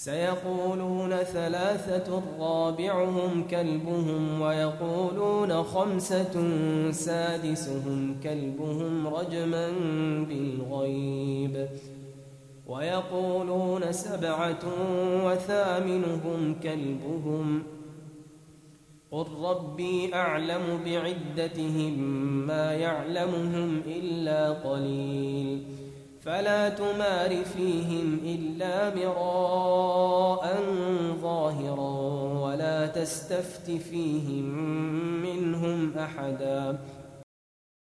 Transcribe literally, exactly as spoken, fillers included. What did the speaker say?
سيقولون ثلاثة رابعهم كلبهم ويقولون خمسة سادسهم كلبهم رجما بالغيب ويقولون سبعة وثامنهم كلبهم قل ربي أعلم بعدتهم ما يعلمهم إلا قليل فلا تمار فيهم إلا مراء ظاهرا ولا تستفت فيهم منهم أحدا